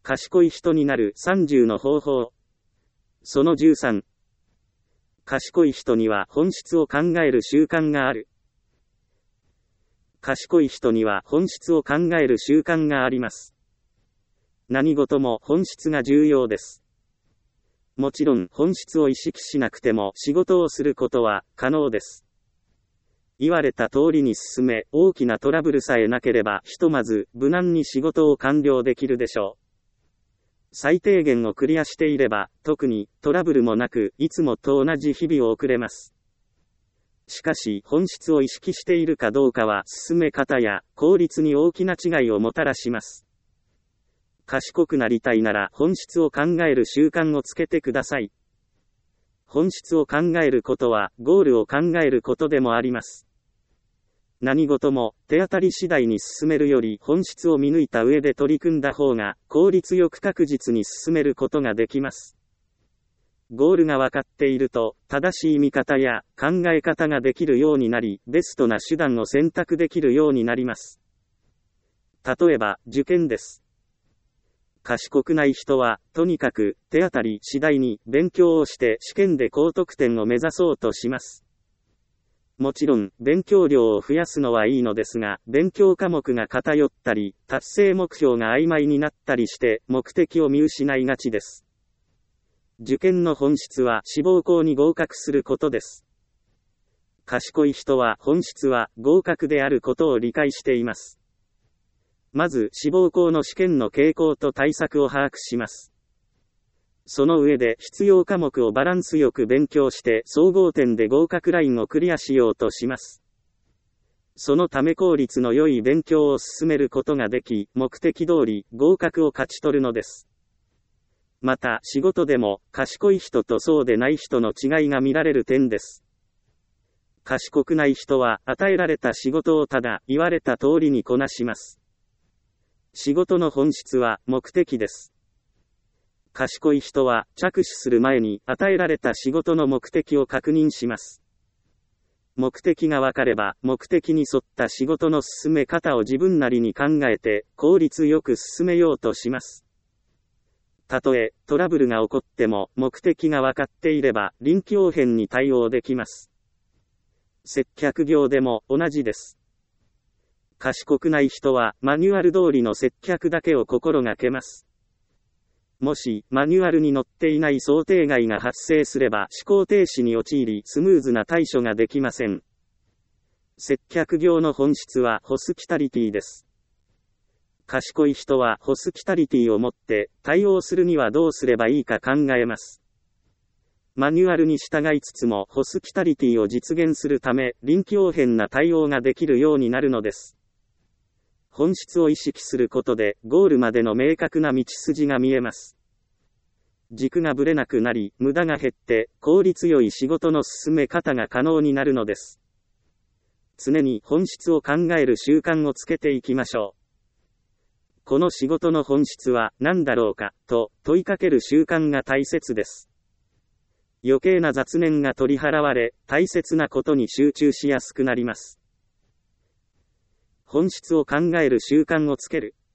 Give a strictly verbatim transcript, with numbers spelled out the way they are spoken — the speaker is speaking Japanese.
賢い人になるさんじゅうの方法。そのじゅうさん。賢い人には本質を考える習慣がある。賢い人には本質を考える習慣があります。何事も本質が重要です。もちろん本質を意識しなくても仕事をすることは可能です。言われた通りに進め、大きなトラブルさえなければひとまず無難に仕事を完了できるでしょう。最低限をクリアしていれば、特にトラブルもなく、いつもと同じ日々を送れます。しかし、本質を意識しているかどうかは、進め方や効率に大きな違いをもたらします。賢くなりたいなら、本質を考える習慣をつけてください。本質を考えることは、ゴールを考えることでもあります。何事も手当たり次第に進めるより本質を見抜いた上で取り組んだ方が効率よく確実に進めることができます。ゴールが分かっていると正しい見方や考え方ができるようになり、ベストな手段を選択できるようになります。例えば受験です。賢くない人はとにかく手当たり次第に勉強をして試験で高得点を目指そうとします。もちろん、勉強量を増やすのはいいのですが、勉強科目が偏ったり、達成目標が曖昧になったりして、目的を見失いがちです。受験の本質は志望校に合格することです。賢い人は本質は合格であることを理解しています。まず、志望校の試験の傾向と対策を把握します。その上で必要科目をバランスよく勉強して総合点で合格ラインをクリアしようとします。そのため効率の良い勉強を進めることができ、目的通り合格を勝ち取るのです。また仕事でも賢い人とそうでない人の違いが見られる点です。賢くない人は与えられた仕事をただ言われた通りにこなします。仕事の本質は目的です。賢い人は着手する前に与えられた仕事の目的を確認します。目的が分かれば目的に沿った仕事の進め方を自分なりに考えて効率よく進めようとします。たとえトラブルが起こっても目的が分かっていれば臨機応変に対応できます。接客業でも同じです。賢くない人はマニュアル通りの接客だけを心がけます。もし、マニュアルに載っていない想定外が発生すれば思考停止に陥りスムーズな対処ができません。接客業の本質はホスピタリティです。賢い人はホスピタリティを持って対応するにはどうすればいいか考えます。マニュアルに従いつつもホスピタリティを実現するため臨機応変な対応ができるようになるのです。本質を意識することでゴールまでの明確な道筋が見えます。軸がぶれなくなり、無駄が減って効率よい仕事の進め方が可能になるのです。常に本質を考える習慣をつけていきましょう。この仕事の本質は何だろうかと問いかける習慣が大切です。余計な雑念が取り払われ、大切なことに集中しやすくなります。本質を考える習慣をつける。